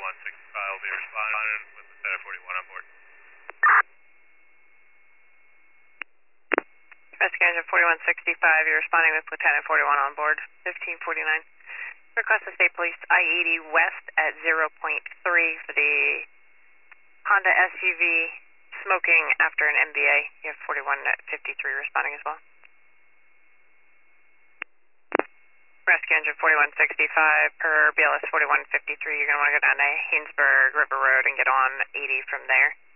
4165 will be responding with Lieutenant 41 on board. Rescue engine 4165, you're responding with Lieutenant 41 on board, 1549. Request the State Police I-80 West at 0.3 for the Honda SUV smoking after an MBA. You have 41 at 53 responding as well. Rescue engine 4165 per BLS 4153, you're going to want to go down to Haynesburg River Road and get on 80 from there.